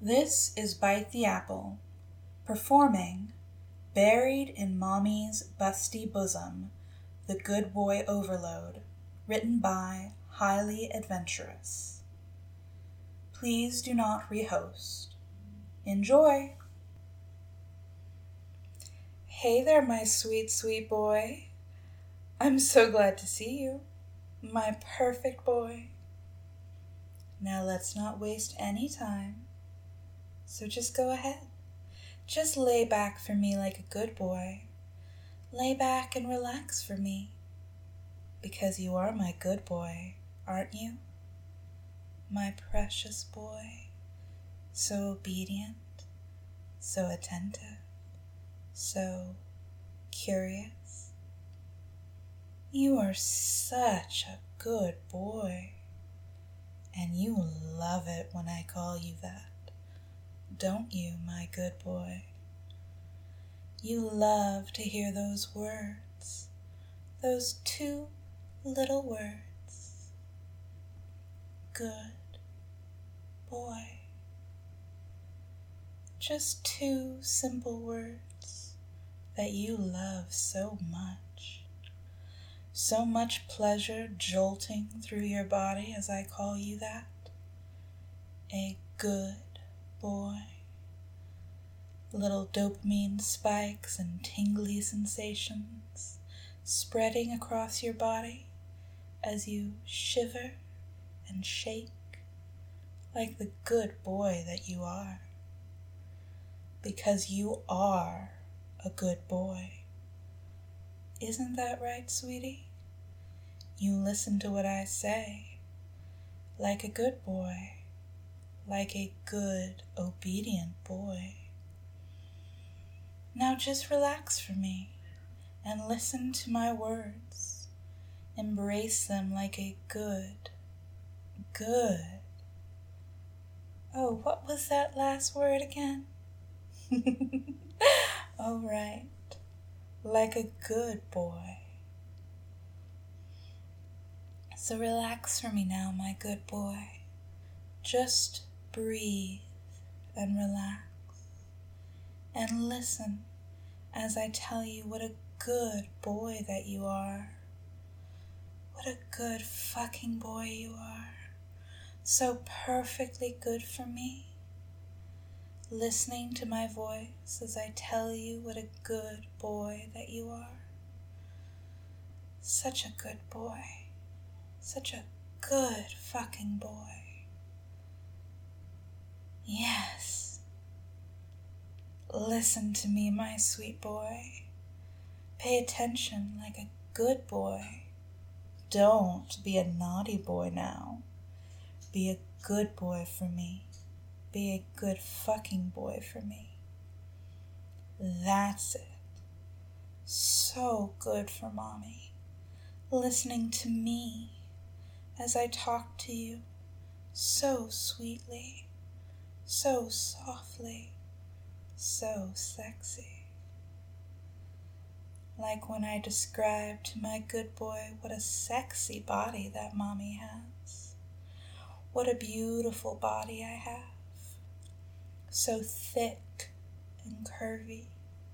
This is Bite the Apple, performing Buried in Mommy's Busty Bosom, The Good Boy Overload, written by Highly Adventurous. Please do not rehost. Enjoy! Hey there, my sweet, sweet boy. I'm so glad to see you, my perfect boy. Now let's not waste any time. So just go ahead. Just lay back for me like a good boy. Lay back and relax for me. Because you are my good boy, aren't you? My precious boy. So obedient, so attentive, so curious. You are such a good boy. And you love it when I call you that. Don't you, my good boy? You love to hear those words, those two little words. Good boy. Just two simple words that you love so much. So much pleasure jolting through your body as I call you that. A good boy. Little dopamine spikes and tingly sensations spreading across your body as you shiver and shake like the good boy that you are. Because you are a good boy. Isn't that right, sweetie? You listen to what I say, like a good boy, like a good, obedient boy. Now just relax for me and listen to my words. Embrace them like a good. Oh, what was that last word again? Oh, right. Like a good boy. So relax for me now, my good boy. Just breathe and relax. And listen as I tell you what a good boy that you are. What a good fucking boy you are. So perfectly good for me. Listening to my voice as I tell you what a good boy that you are. Such a good boy. Such a good fucking boy. Yes. Listen to me, my sweet boy. Pay attention like a good boy. Don't be a naughty boy now. Be a good boy for me. Be a good fucking boy for me. That's it. So good for mommy. Listening to me as I talk to you so sweetly, so softly, so sexy. Like when I describe to my good boy what a sexy body that mommy has. What a beautiful body I have. So thick and curvy.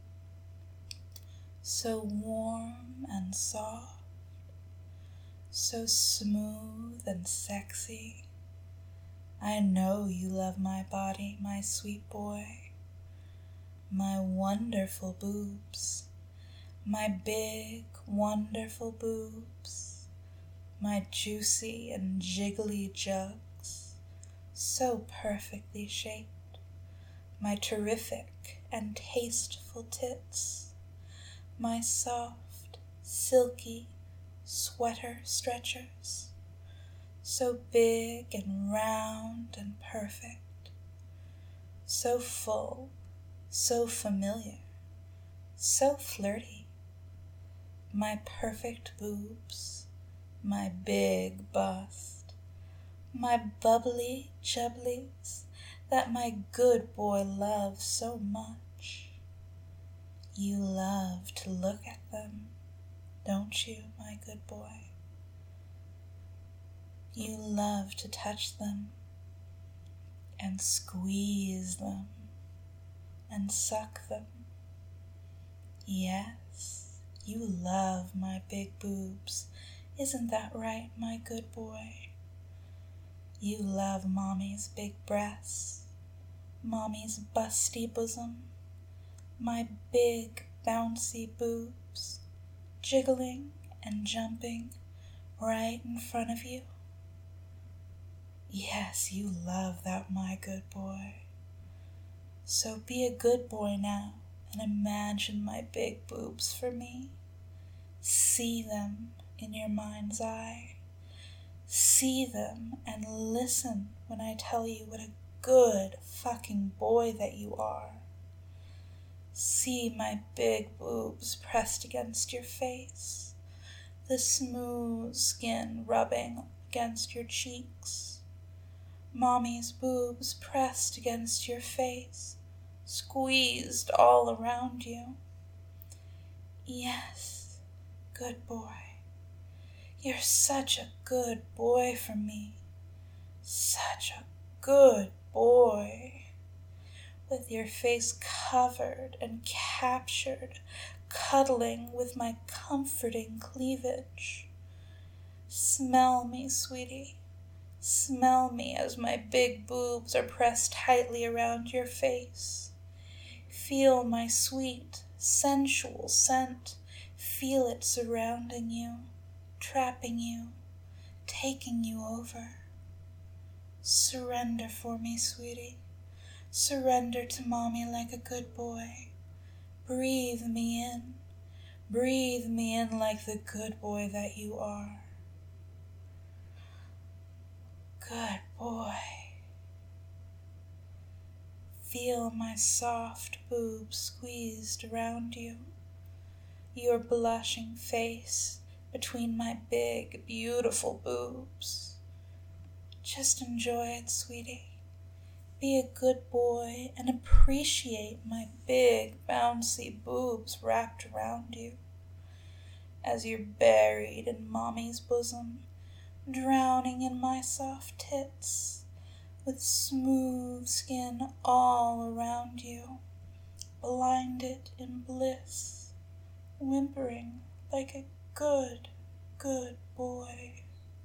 So warm and soft. So smooth and sexy. I know you love my body, my sweet boy. My wonderful boobs. My big, wonderful boobs. My juicy and jiggly jugs. So perfectly shaped. My terrific and tasteful tits. My soft, silky sweater stretchers. So big and round and perfect. So full, so familiar, so flirty. My perfect boobs, my big bust, my bubbly jubblies that my good boy loves so much. You love to look at them, don't you, my good boy? You love to touch them and squeeze them and suck them. Yes, you love my big boobs. Isn't that right, my good boy? You love Mommy's big breasts, Mommy's busty bosom, my big bouncy boobs, jiggling and jumping right in front of you. Yes, you love that, my good boy. So be a good boy now and imagine my big boobs for me. See them in your mind's eye. See them and listen when I tell you what a good fucking boy that you are. See my big boobs pressed against your face, the smooth skin rubbing against your cheeks. Mommy's boobs pressed against your face, squeezed all around you. Yes, good boy. You're such a good boy for me. Such a good boy. With your face covered and captured, cuddling with my comforting cleavage. Smell me, sweetie. Smell me as my big boobs are pressed tightly around your face. Feel my sweet, sensual scent. Feel it surrounding you, trapping you, taking you over. Surrender for me, sweetie. Surrender to Mommy like a good boy. Breathe me in. Breathe me in like the good boy that you are. Good boy. Feel my soft boobs squeezed around you, your blushing face between my big, beautiful boobs. Just enjoy it, sweetie. Be a good boy and appreciate my big, bouncy boobs wrapped around you as you're buried in Mommy's bosom, drowning in my soft tits, with smooth skin all around you, blinded in bliss, whimpering like a good, good boy.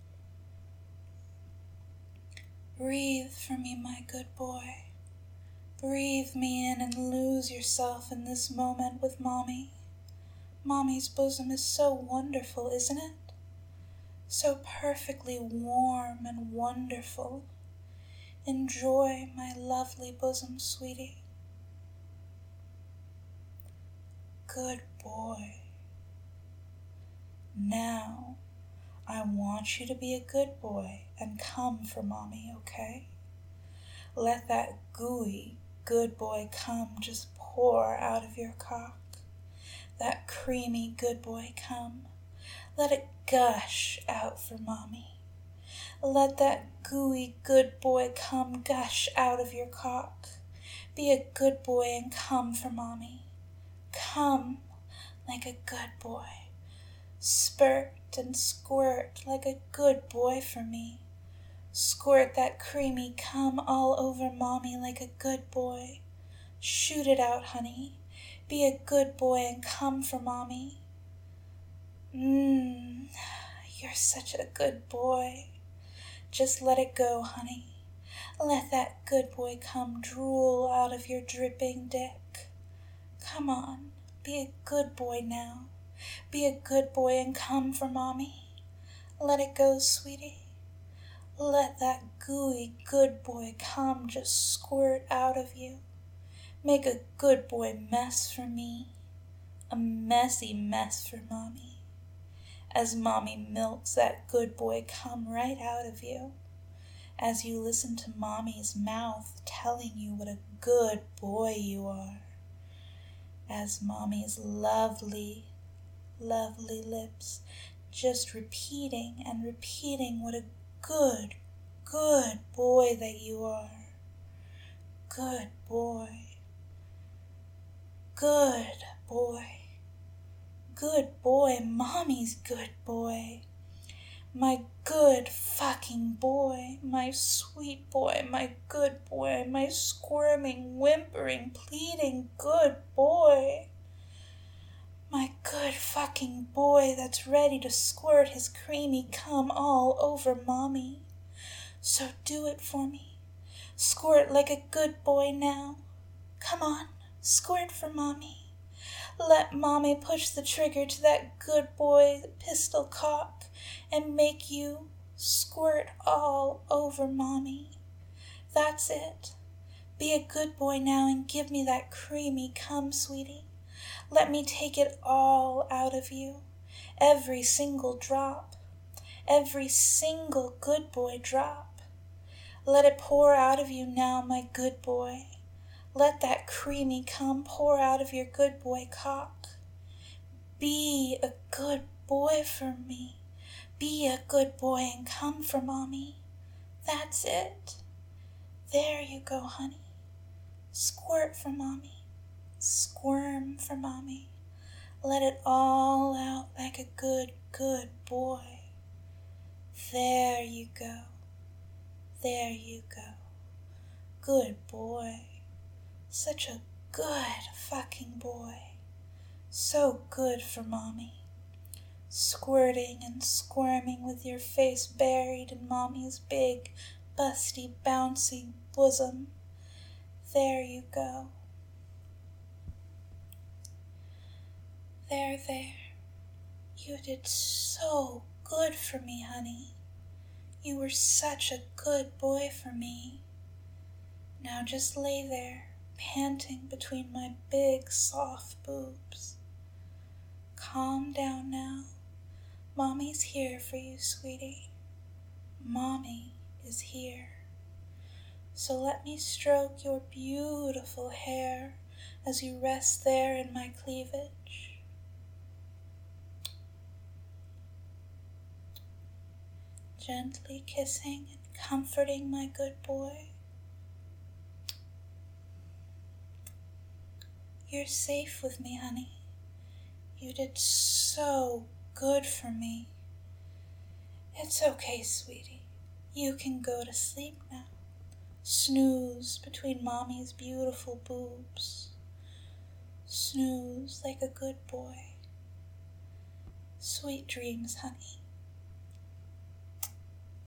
Breathe for me, my good boy. Breathe me in and lose yourself in this moment with Mommy. Mommy's bosom is so wonderful, isn't it? So perfectly warm and wonderful. Enjoy my lovely bosom, sweetie. Good boy. Now, I want you to be a good boy and come for Mommy, okay? Let that gooey, good boy cum just pour out of your cock. That creamy, good boy cum. Let it gush out for Mommy. Let that gooey, good boy cum gush out of your cock. Be a good boy and come for Mommy. Come like a good boy. Spurt and squirt like a good boy for me. Squirt that creamy cum all over Mommy like a good boy. Shoot it out, honey. Be a good boy and come for Mommy. You're such a good boy. Just let it go, honey. Let that good boy cum drool out of your dripping dick. Come on, be a good boy now. Be a good boy and come for Mommy. Let it go, sweetie. Let that gooey good boy cum just squirt out of you. Make a good boy mess for me. A messy mess for Mommy. As Mommy milks that good boy cum right out of you. As you listen to Mommy's mouth telling you what a good boy you are. As Mommy's lovely, lovely lips just repeating and repeating what a good, good boy that you are. Good boy. Good boy. Good boy, Mommy's good boy. My good fucking boy, my sweet boy, my good boy, my squirming, whimpering, pleading good boy. My good fucking boy that's ready to squirt his creamy cum all over Mommy. So do it for me. Squirt like a good boy now. Come on, squirt for Mommy. Let Mommy push the trigger to that good boy pistol cock and make you squirt all over Mommy. That's it. Be a good boy now and give me that creamy cum, sweetie. Let me take it all out of you. Every single drop. Every single good boy drop. Let it pour out of you now, my good boy. Let that creamy cum pour out of your good boy cock. Be a good boy for me. Be a good boy and come for Mommy. That's it. There you go, honey. Squirt for Mommy. Squirm for Mommy. Let it all out like a good, good boy. There you go. There you go. Good boy. Such a good fucking boy. So good for Mommy. Squirting and squirming with your face buried in Mommy's big, busty, bouncy bosom. There you go. There. You did so good for me, honey. You were such a good boy for me. Now just lay there, panting between my big, soft boobs. Calm down now. Mommy's here for you, sweetie. Mommy is here. So let me stroke your beautiful hair as you rest there in my cleavage. Gently kissing and comforting my good boy. You're safe with me, honey. You did so good for me. It's okay, sweetie. You can go to sleep now. Snooze between Mommy's beautiful boobs. Snooze like a good boy. Sweet dreams, honey.